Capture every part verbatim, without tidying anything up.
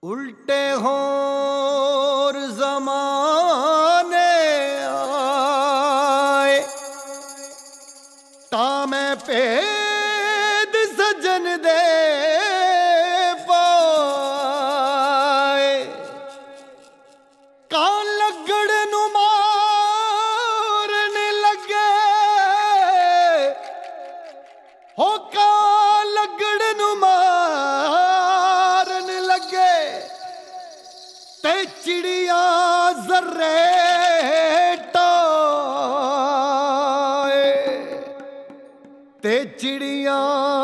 उल्टे होर ज़माने आए ता मैं भेद सजन दे पाए। कान लगड़ नू मारन लगे हो, कान लगड़ नू मारन लगे ते चिड़िया जर्रे टाए, ते चिड़िया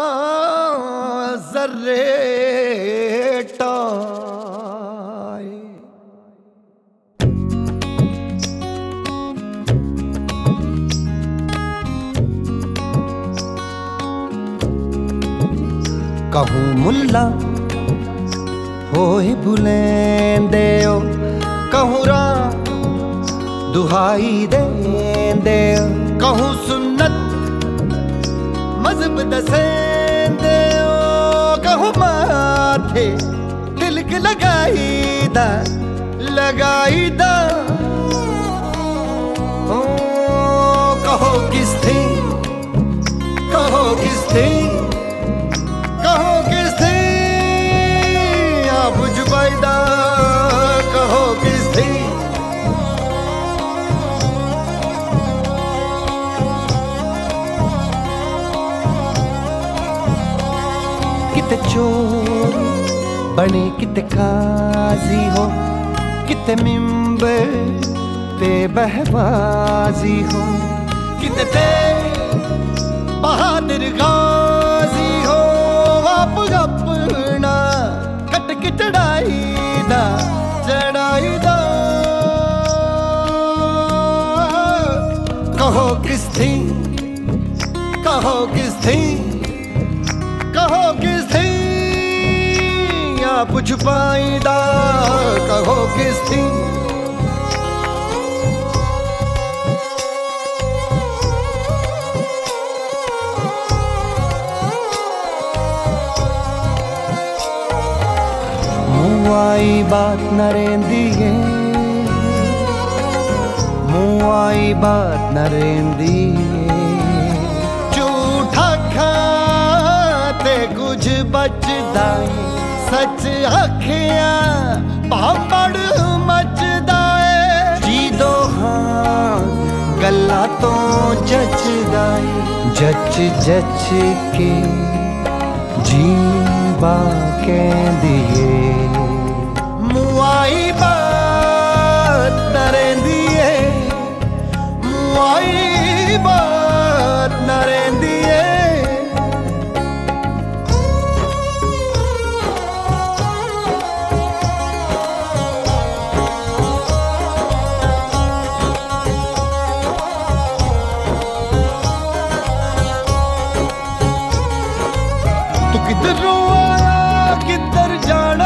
जर्रे टाए। कहूँ मुल्ला होए बुलेंदे ओ, कहूँ राम दुहाई देंदे ओ, कहूँ सुन्नत मजहब दसेंदे ओ, कहूँ माथे तिलक लगाई दा लगाई दा। ओ कहो किस थी कहो किस थी कहो किस थी बुझ पैदा, कहो किस थी। किते चोर बने किते काजी हो, किते मिंबर ते बहबाजी हो, किते ते बहादुर गाजी हो। आप अपना कटक चढ़ाई दा चढ़ाई दा। कहो किस थी कहो किस थी कहो किस थी या पुछ पाईदा, कहो किस थी। मुआई बात न रेंदी है, मुआई बात न रेंदी है। झूठा खाते कुछ बचदा, सच आखिया पापड़ मचदा है। जी दो हाँ गल्ला तो जचदा है, जच जच के जीवा कहंदी है। मुआई बात न रेंदी है, मुआई बात न रेंदी है। तू किधरों आया किधर जाना,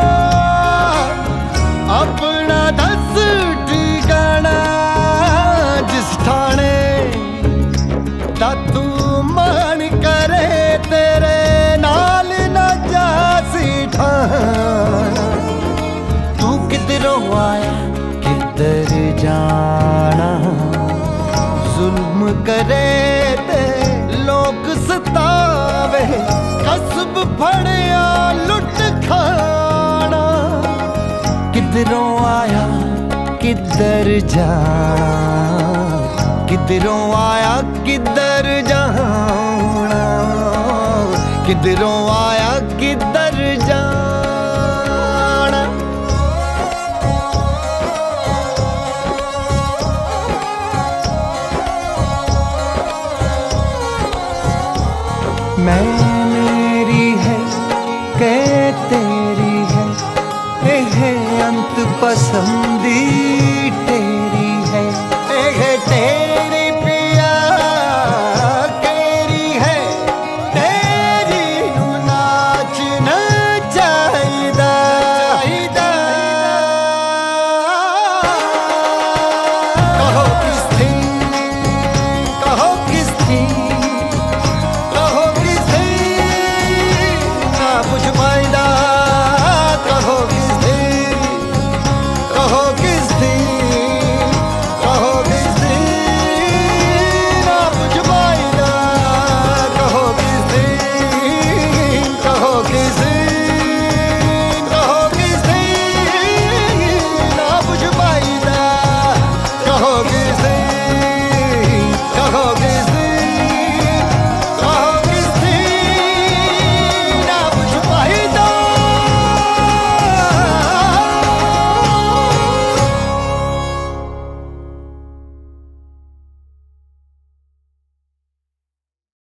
अपना दस ठिकाना। जिस ठाणे दा तू मन करे तेरे नाल न जासी ठाना। तू किधरों आया किधर जाना, जुल्म करे ते लोग सतावे, कसब फड़िया लुट खाना। किधरों आया किधर जाना, किधरों आया किधर जाना, किधरों आया किधर जाना। मैं मेरी है कह तेरी है, ये है अंत पसंदी।